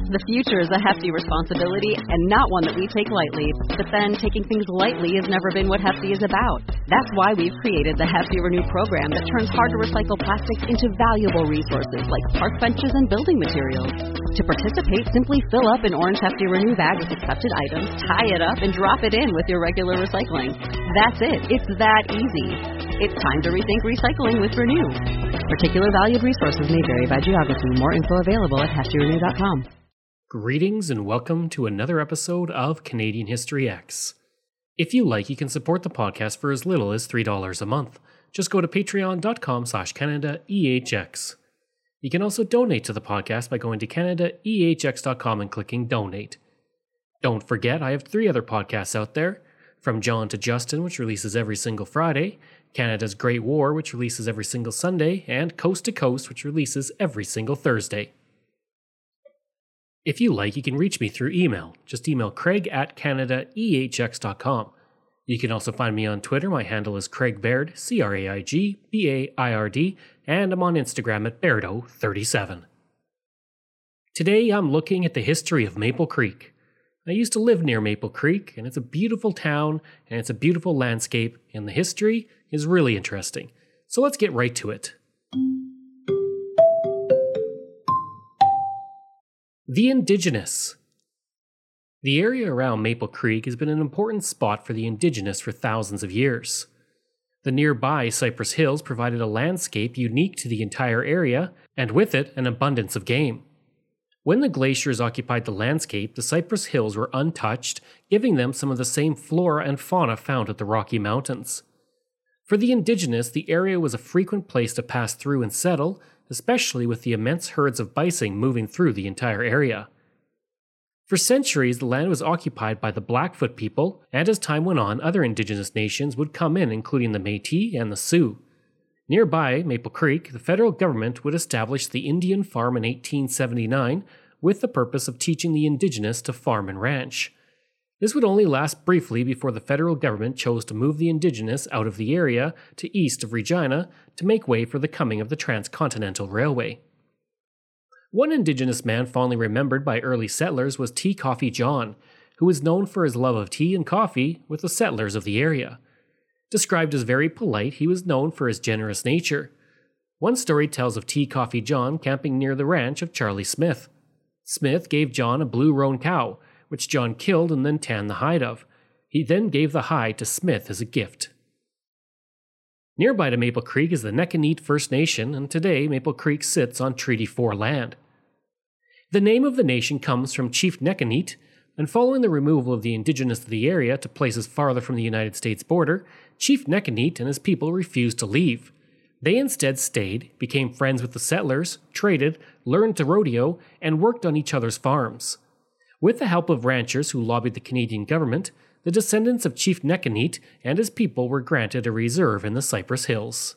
The future is a hefty responsibility and not one that we take lightly. But then, taking things lightly has never been what Hefty is about. That's why we've created the Hefty Renew program that turns hard-to-recycle plastics into valuable resources like park benches and building materials. To participate, simply fill up an orange Hefty Renew bag with accepted items, tie it up, and drop it in with your regular recycling. That's it. It's that easy. It's time to rethink recycling with Renew. Particular valued resources may vary by geography. More info available at heftyrenew.com. Greetings and welcome to another episode of Canadian History X. If you like, you can support the podcast for as little as $3 a month. Just go to patreon.com/CanadaEHX. You can also donate to the podcast by going to CanadaEHX.com and clicking Donate. Don't forget, I have 3 other podcasts out there. From John to Justin, which releases every single Friday, Canada's Great War, which releases every single Sunday, and Coast to Coast, which releases every single Thursday. If you like, you can reach me through email. Just email craig@CanadaEHX.com. You can also find me on Twitter. My handle is Craig Baird, CraigBaird, and I'm on Instagram at Bairdo37. Today, I'm looking at the history of Maple Creek. I used to live near Maple Creek, and it's a beautiful town, and it's a beautiful landscape, and the history is really interesting. So let's get right to it. The Indigenous. The area around Maple Creek has been an important spot for the Indigenous for thousands of years. The nearby Cypress Hills provided a landscape unique to the entire area, and with it, an abundance of game. When the glaciers occupied the landscape, the Cypress Hills were untouched, giving them some of the same flora and fauna found at the Rocky Mountains. For the Indigenous, the area was a frequent place to pass through and settle, especially with the immense herds of bison moving through the entire area. For centuries, the land was occupied by the Blackfoot people, and as time went on, other Indigenous nations would come in, including the Métis and the Sioux. Nearby, Maple Creek, the federal government would establish the Indian Farm in 1879 with the purpose of teaching the Indigenous to farm and ranch. This would only last briefly before the federal government chose to move the Indigenous out of the area to east of Regina to make way for the coming of the Transcontinental Railway. One Indigenous man fondly remembered by early settlers was Tea Coffee John, who was known for his love of tea and coffee with the settlers of the area. Described as very polite, he was known for his generous nature. One story tells of Tea Coffee John camping near the ranch of Charlie Smith. Smith gave John a blue roan cow, which John killed and then tanned the hide of. He then gave the hide to Smith as a gift. Nearby to Maple Creek is the Neckaneet First Nation, and today Maple Creek sits on Treaty 4 land. The name of the nation comes from Chief Neckaneet, and following the removal of the Indigenous of the area to places farther from the United States border, Chief Neckaneet and his people refused to leave. They instead stayed, became friends with the settlers, traded, learned to rodeo, and worked on each other's farms. With the help of ranchers who lobbied the Canadian government, the descendants of Chief Neckaneet and his people were granted a reserve in the Cypress Hills.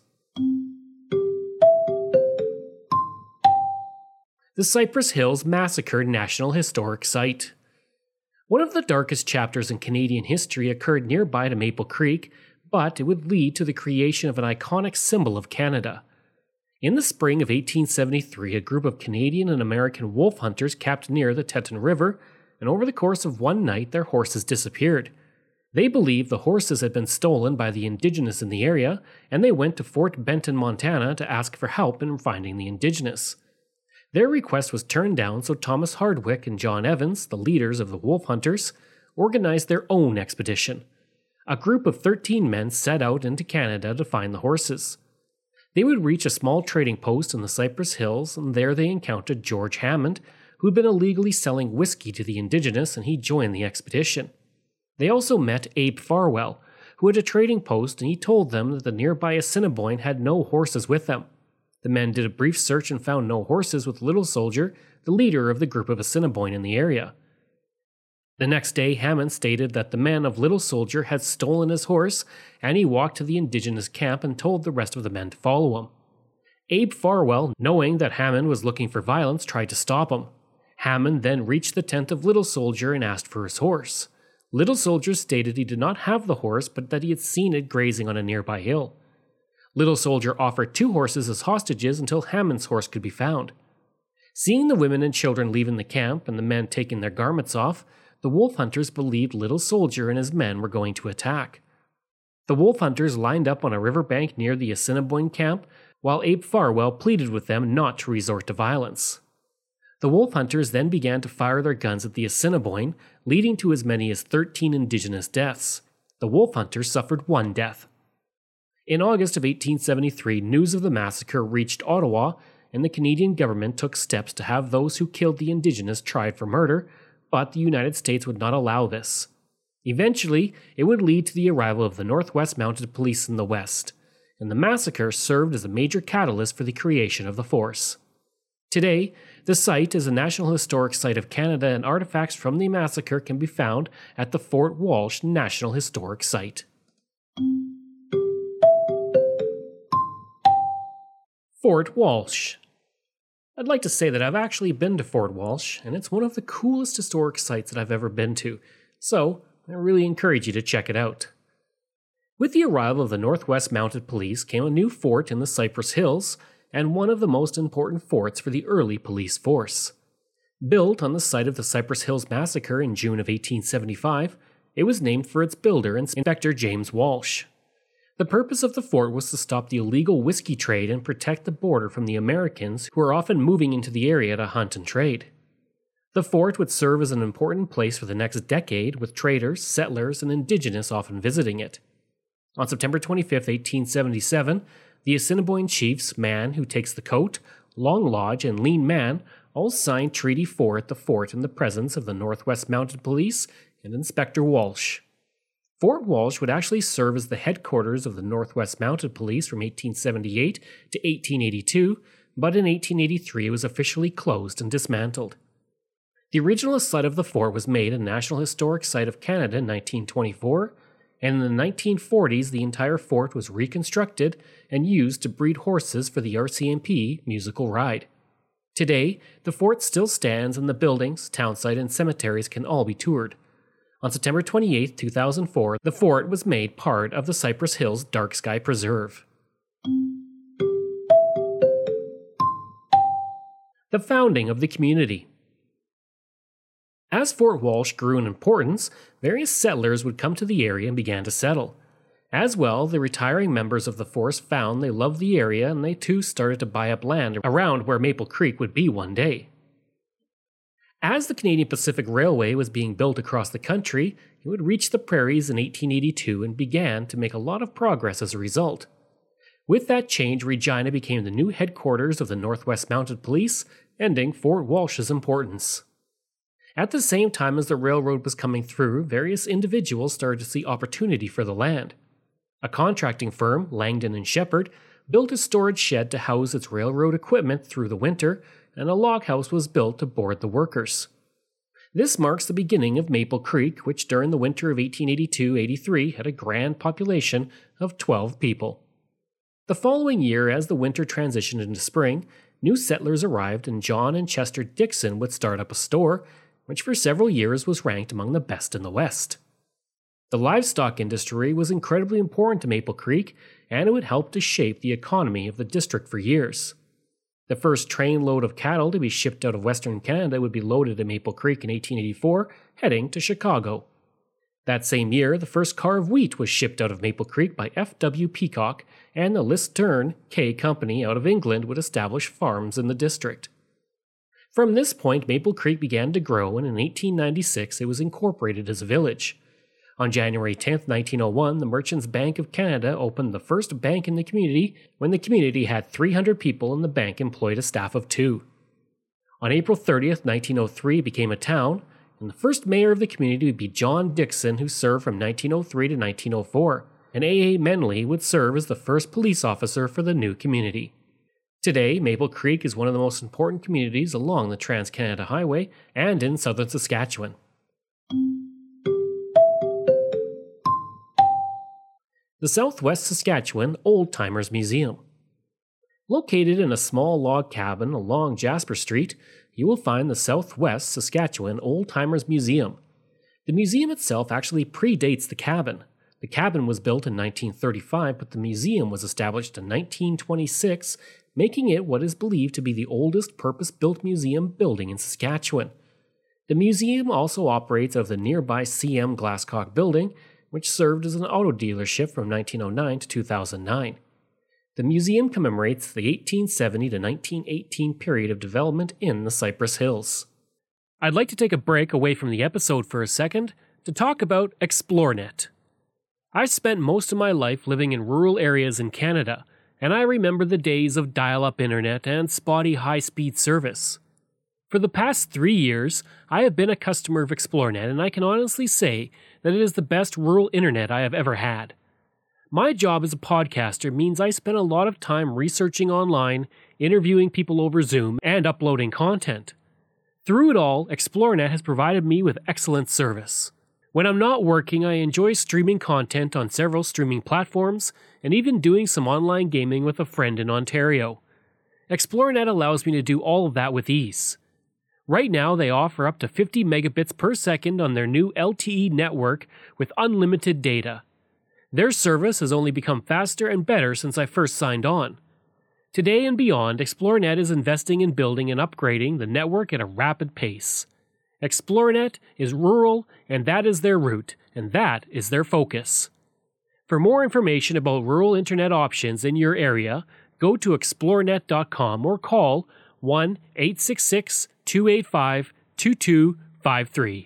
The Cypress Hills Massacre National Historic Site. One of the darkest chapters in Canadian history occurred nearby to Maple Creek, but it would lead to the creation of an iconic symbol of Canada. In the spring of 1873, a group of Canadian and American wolf hunters camped near the Teton River, and over the course of one night their horses disappeared. They believed the horses had been stolen by the Indigenous in the area, and they went to Fort Benton, Montana to ask for help in finding the Indigenous. Their request was turned down, so Thomas Hardwick and John Evans, the leaders of the wolf hunters, organized their own expedition. A group of 13 men set out into Canada to find the horses. They would reach a small trading post in the Cypress Hills, and there they encountered George Hammond, who had been illegally selling whiskey to the Indigenous, and he joined the expedition. They also met Abe Farwell, who had a trading post, and he told them that the nearby Assiniboine had no horses with them. The men did a brief search and found no horses with Little Soldier, the leader of the group of Assiniboine in the area. The next day, Hammond stated that the men of Little Soldier had stolen his horse, and he walked to the Indigenous camp and told the rest of the men to follow him. Abe Farwell, knowing that Hammond was looking for violence, tried to stop him. Hammond then reached the tent of Little Soldier and asked for his horse. Little Soldier stated he did not have the horse, but that he had seen it grazing on a nearby hill. Little Soldier offered 2 horses as hostages until Hammond's horse could be found. Seeing the women and children leaving the camp and the men taking their garments off, the wolf hunters believed Little Soldier and his men were going to attack. The wolf hunters lined up on a riverbank near the Assiniboine camp, while Abe Farwell pleaded with them not to resort to violence. The wolf hunters then began to fire their guns at the Assiniboine, leading to as many as 13 Indigenous deaths. The wolf hunters suffered 1 death. In August of 1873, news of the massacre reached Ottawa, and the Canadian government took steps to have those who killed the Indigenous tried for murder, but the United States would not allow this. Eventually, it would lead to the arrival of the Northwest Mounted Police in the West, and the massacre served as a major catalyst for the creation of the force. Today, the site is a National Historic Site of Canada, and artifacts from the massacre can be found at the Fort Walsh National Historic Site. Fort Walsh. I'd like to say that I've actually been to Fort Walsh, and it's one of the coolest historic sites that I've ever been to, so I really encourage you to check it out. With the arrival of the Northwest Mounted Police came a new fort in the Cypress Hills, and one of the most important forts for the early police force. Built on the site of the Cypress Hills Massacre in June of 1875, it was named for its builder, Inspector James Walsh. The purpose of the fort was to stop the illegal whiskey trade and protect the border from the Americans who were often moving into the area to hunt and trade. The fort would serve as an important place for the next decade, with traders, settlers, and Indigenous often visiting it. On September 25, 1877, the Assiniboine chiefs Man Who Takes the Coat, Long Lodge, and Lean Man all signed Treaty 4 at the fort in the presence of the Northwest Mounted Police and Inspector Walsh. Fort Walsh would actually serve as the headquarters of the Northwest Mounted Police from 1878 to 1882, but in 1883 it was officially closed and dismantled. The original site of the fort was made a National Historic Site of Canada in 1924, and in the 1940s the entire fort was reconstructed and used to breed horses for the RCMP musical ride. Today, the fort still stands, and the buildings, townsite, and cemeteries can all be toured. On September 28, 2004, the fort was made part of the Cypress Hills Dark Sky Preserve. The founding of the community. As Fort Walsh grew in importance, various settlers would come to the area and began to settle. As well, the retiring members of the force found they loved the area, and they too started to buy up land around where Maple Creek would be one day. As the Canadian Pacific Railway was being built across the country, it would reach the prairies in 1882 and began to make a lot of progress as a result. With that change, Regina became the new headquarters of the Northwest Mounted Police, ending Fort Walsh's importance. At the same time as the railroad was coming through, various individuals started to see opportunity for the land. A contracting firm, Langdon and Shepherd, built a storage shed to house its railroad equipment through the winter, and a log house was built to board the workers. This marks the beginning of Maple Creek, which during the winter of 1882-83 had a grand population of 12 people. The following year, as the winter transitioned into spring, new settlers arrived, and John and Chester Dixon would start up a store, which for several years was ranked among the best in the West. The livestock industry was incredibly important to Maple Creek, and it would help to shape the economy of the district for years. The first trainload of cattle to be shipped out of Western Canada would be loaded at Maple Creek in 1884, heading to Chicago. That same year, the first car of wheat was shipped out of Maple Creek by F.W. Peacock, and the Listern K Company out of England would establish farms in the district. From this point, Maple Creek began to grow, and in 1896 it was incorporated as a village. On January 10, 1901, the Merchants Bank of Canada opened the first bank in the community when the community had 300 people and the bank employed a staff of 2. On April 30, 1903, it became a town, and the first mayor of the community would be John Dixon, who served from 1903 to 1904, and A.A. Menley would serve as the first police officer for the new community. Today, Maple Creek is one of the most important communities along the Trans-Canada Highway and in southern Saskatchewan. The Southwest Saskatchewan Old Timers Museum. Located in a small log cabin along Jasper Street, you will find the Southwest Saskatchewan Old Timers Museum. The museum itself actually predates the cabin. The cabin was built in 1935, but the museum was established in 1926 making it what is believed to be the oldest purpose-built museum building in Saskatchewan. The museum also operates out of the nearby CM Glasscock building, which served as an auto dealership from 1909 to 2009. The museum commemorates the 1870 to 1918 period of development in the Cypress Hills. I'd like to take a break away from the episode for a second to talk about ExploreNet. I spent most of my life living in rural areas in Canada, and I remember the days of dial-up internet and spotty high-speed service. For the past 3 years, I have been a customer of ExploreNet, and I can honestly say that it is the best rural internet I have ever had. My job as a podcaster means I spend a lot of time researching online, interviewing people over Zoom, and uploading content. Through it all, ExploreNet has provided me with excellent service. When I'm not working, I enjoy streaming content on several streaming platforms, and even doing some online gaming with a friend in Ontario. ExploreNet allows me to do all of that with ease. Right now, they offer up to 50 megabits per second on their new LTE network with unlimited data. Their service has only become faster and better since I first signed on. Today and beyond, ExploreNet is investing in building and upgrading the network at a rapid pace. ExploreNet is rural, and that is their route, and that is their focus. For more information about rural internet options in your area, go to explorenet.com or call 1-866-285-2253.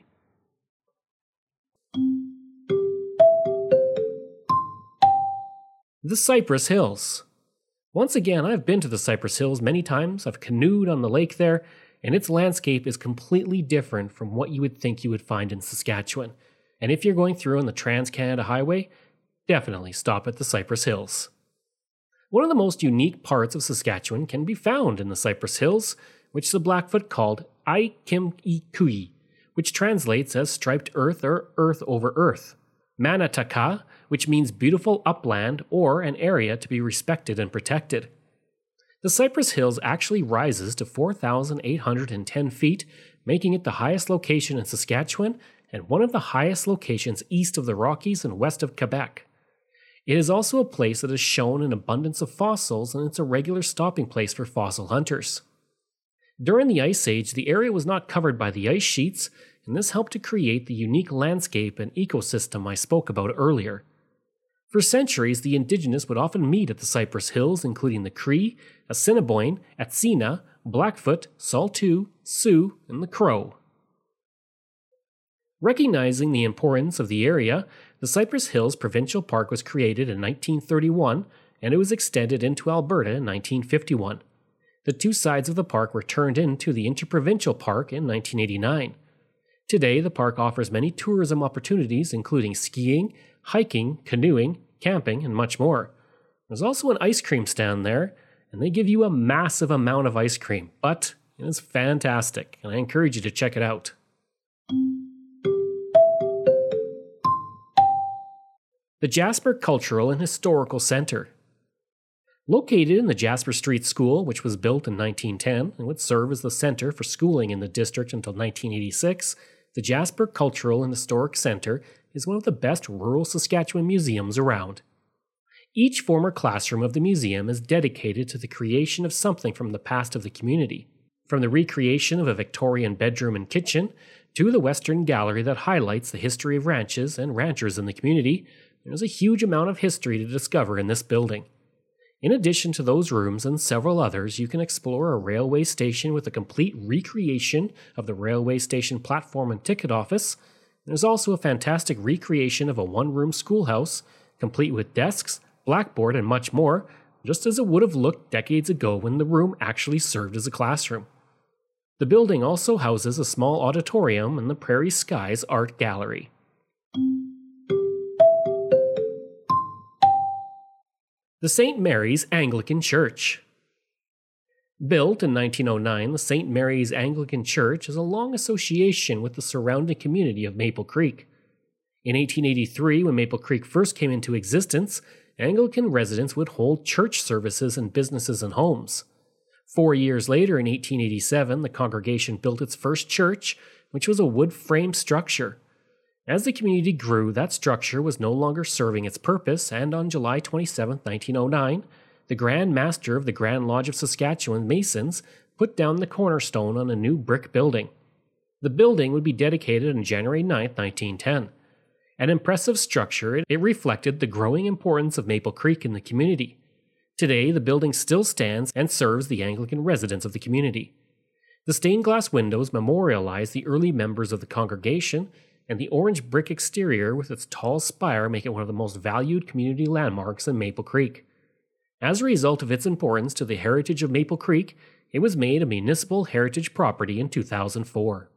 The Cypress Hills. Once again, I've been to the Cypress Hills many times. I've canoed on the lake there, and its landscape is completely different from what you would think you would find in Saskatchewan. And if you're going through on the Trans-Canada Highway, definitely stop at the Cypress Hills. One of the most unique parts of Saskatchewan can be found in the Cypress Hills, which the Blackfoot called Ai-kim-i-kui, which translates as striped earth or earth over earth. Manataka, which means beautiful upland or an area to be respected and protected. The Cypress Hills actually rises to 4,810 feet, making it the highest location in Saskatchewan and one of the highest locations east of the Rockies and west of Quebec. It is also a place that has shown an abundance of fossils, and it's a regular stopping place for fossil hunters. During the Ice Age, the area was not covered by the ice sheets, and this helped to create the unique landscape and ecosystem I spoke about earlier. For centuries, the Indigenous would often meet at the Cypress Hills, including the Cree, Assiniboine, Atsina, Blackfoot, Saulteaux, Sioux, and the Crow. Recognizing the importance of the area, the Cypress Hills Provincial Park was created in 1931, and it was extended into Alberta in 1951. The two sides of the park were turned into the Interprovincial Park in 1989. Today, the park offers many tourism opportunities, including skiing, hiking, canoeing, camping, and much more. There's also an ice cream stand there, and they give you a massive amount of ice cream, but it is fantastic, and I encourage you to check it out. The Jasper Cultural and Historical Center. Located in the Jasper Street School, which was built in 1910 and would serve as the center for schooling in the district until 1986, the Jasper Cultural and Historic Center is one of the best rural Saskatchewan museums around. Each former classroom of the museum is dedicated to the creation of something from the past of the community, from the recreation of a Victorian bedroom and kitchen to the Western Gallery that highlights the history of ranches and ranchers in the community. There's a huge amount of history to discover in this building. In addition to those rooms and several others, you can explore a railway station with a complete recreation of the railway station platform and ticket office. There's also a fantastic recreation of a one-room schoolhouse, complete with desks, blackboard, and much more, just as it would have looked decades ago when the room actually served as a classroom. The building also houses a small auditorium and the Prairie Skies Art Gallery. The St. Mary's Anglican Church. Built in 1909, the St. Mary's Anglican Church has a long association with the surrounding community of Maple Creek. In 1883, when Maple Creek first came into existence, Anglican residents would hold church services in businesses and homes. 4 years later, in 1887, the congregation built its first church, which was a wood-frame structure. As the community grew, that structure was no longer serving its purpose, and on July 27, 1909, the Grand Master of the Grand Lodge of Saskatchewan Masons put down the cornerstone on a new brick building. The building would be dedicated on January 9, 1910. An impressive structure, it reflected the growing importance of Maple Creek in the community. Today, the building still stands and serves the Anglican residents of the community. The stained glass windows memorialize the early members of the congregation, and the orange brick exterior with its tall spire make it one of the most valued community landmarks in Maple Creek. As a result of its importance to the heritage of Maple Creek, it was made a municipal heritage property in 2004.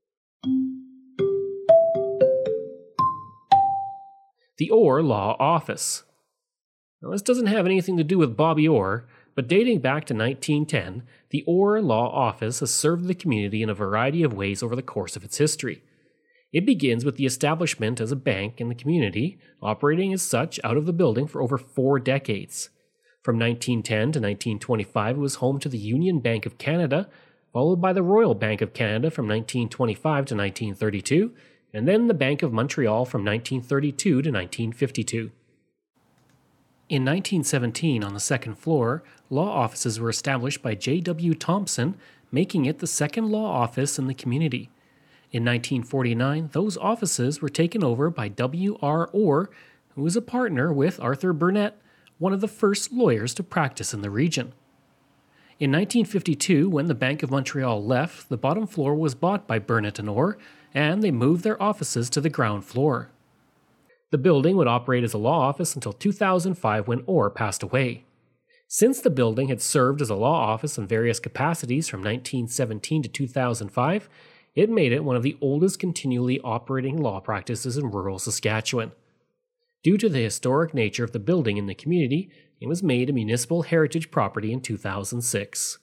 The Orr Law Office. Now, this doesn't have anything to do with Bobby Orr, but dating back to 1910, the Orr Law Office has served the community in a variety of ways over the course of its history. It begins with the establishment as a bank in the community, operating as such out of the building for over 4 decades. From 1910 to 1925, it was home to the Union Bank of Canada, followed by the Royal Bank of Canada from 1925 to 1932, and then the Bank of Montreal from 1932 to 1952. In 1917, on the second floor, law offices were established by J.W. Thompson, making it the second law office in the community. In 1949, those offices were taken over by W.R. Orr, who was a partner with Arthur Burnett, one of the first lawyers to practice in the region. In 1952, when the Bank of Montreal left, the bottom floor was bought by Burnett and Orr, and they moved their offices to the ground floor. The building would operate as a law office until 2005 when Orr passed away. Since the building had served as a law office in various capacities from 1917 to 2005, it made it one of the oldest continually operating law practices in rural Saskatchewan. Due to the historic nature of the building in the community, it was made a municipal heritage property in 2006.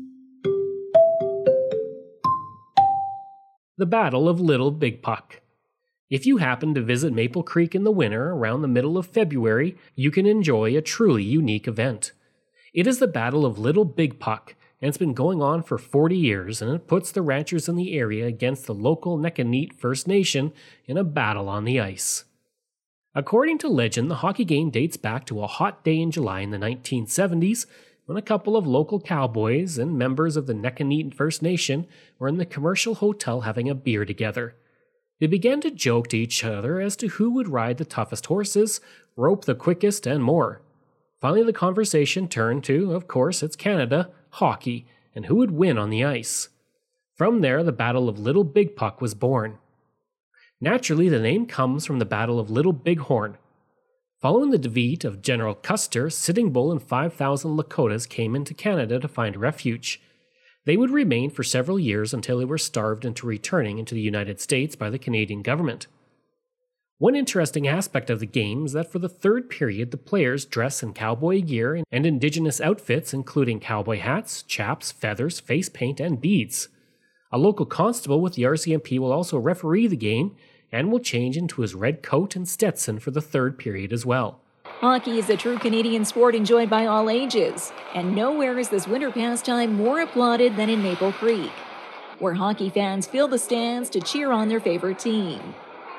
The Battle of Little Big Puck. If you happen to visit Maple Creek in the winter around the middle of February, you can enjoy a truly unique event. It is the Battle of Little Big Puck, and it's been going on for 40 years, and it puts the ranchers in the area against the local Nekaneet First Nation in a battle on the ice. According to legend, the hockey game dates back to a hot day in July in the 1970s, when a couple of local cowboys and members of the Nekaneet First Nation were in the commercial hotel having a beer together. They began to joke to each other as to who would ride the toughest horses, rope the quickest, and more. Finally, the conversation turned to, of course, it's Canada, hockey, and who would win on the ice. From there, the Battle of Little Big Puck was born. Naturally, the name comes from the Battle of Little Big Horn. Following the defeat of General Custer, Sitting Bull and 5,000 Lakotas came into Canada to find refuge. They would remain for several years until they were starved into returning into the United States by the Canadian government. One interesting aspect of the game is that for the third period, the players dress in cowboy gear and indigenous outfits, including cowboy hats, chaps, feathers, face paint, and beads. A local constable with the RCMP will also referee the game and will change into his red coat and Stetson for the third period as well. Hockey is a true Canadian sport enjoyed by all ages, and nowhere is this winter pastime more applauded than in Maple Creek, where hockey fans fill the stands to cheer on their favorite team.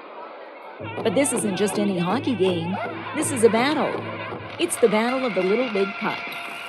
But this isn't just any hockey game, this is a battle. It's the Battle of the Little Big Puck.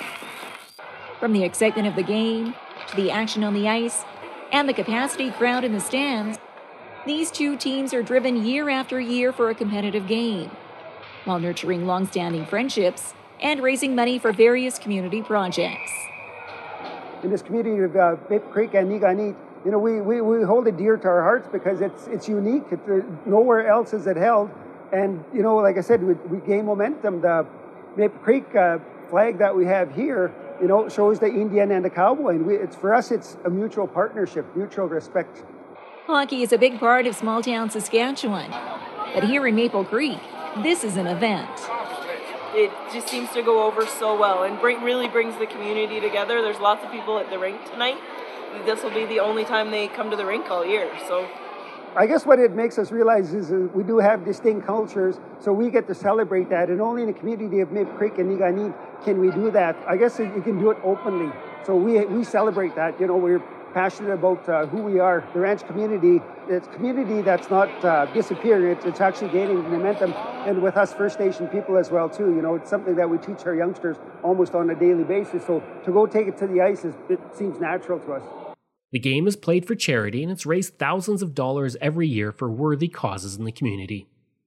From the excitement of the game, to the action on the ice, and the capacity crowd in the stands, these two teams are driven year after year for a competitive game, while nurturing long-standing friendships and raising money for various community projects. In this community of Maple Creek and Nekaneet, we hold it dear to our hearts because it's unique. Nowhere else is it held. And, like I said, we gain momentum. The Maple Creek flag that we have here, shows the Indian and the cowboy. And for us, it's a mutual partnership, mutual respect. Hockey is a big part of small-town Saskatchewan. But here in Maple Creek, this is an event. It just seems to go over so well and really brings the community together. There's lots of people at the rink tonight. This will be the only time they come to the rink all year. So, I guess what it makes us realize is we do have distinct cultures, so we get to celebrate that. And only in the community of Maple Creek and Nekaneet can we do that. I guess you can do it openly. So we celebrate that. We're passionate about who we are. The ranch community, it's a community that's not disappearing. It's actually gaining momentum, and with us First Nation people as well too. You know, it's something that we teach our youngsters almost on a daily basis. So to go take it to the ice, it seems natural to us. The game is played for charity, and it's raised thousands of dollars every year for worthy causes in the community.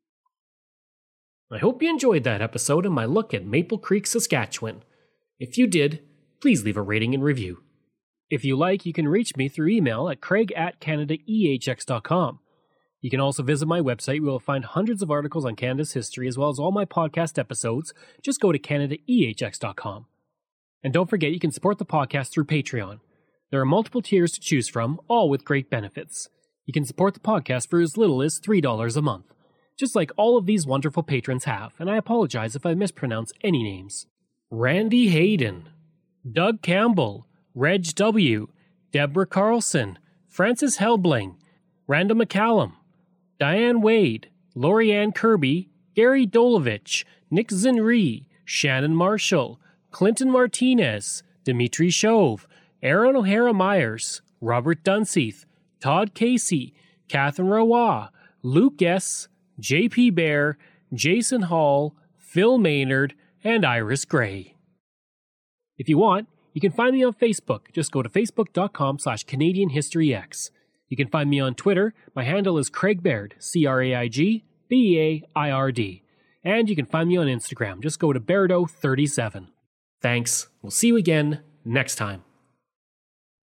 I hope you enjoyed that episode and my look at Maple Creek, Saskatchewan. If you did, please leave a rating and review. If you like, you can reach me through email at craig@canadaehx.com. You can also visit my website where you'll find hundreds of articles on Canada's history as well as all my podcast episodes. Just go to canadaehx.com. And don't forget, you can support the podcast through Patreon. There are multiple tiers to choose from, all with great benefits. You can support the podcast for as little as $3 a month, just like all of these wonderful patrons have, and I apologize if I mispronounce any names. Randy Hayden, Doug Campbell, Reg W., Deborah Carlson, Francis Helbling, Randall McCallum, Diane Wade, Lorianne Kirby, Gary Dolovich, Nick Zinri, Shannon Marshall, Clinton Martinez, Dimitri Chauve, Aaron O'Hara Myers, Robert Dunseith, Todd Casey, Catherine Roy, Luke S., J.P. Bear, Jason Hall, Phil Maynard, and Iris Gray. If you want, you can find me on Facebook. Just go to facebook.com/CanadianHistoryX. You can find me on Twitter. My handle is Craig Baird, CraigBeard. And you can find me on Instagram. Just go to Bairdo37. Thanks. We'll see you again next time.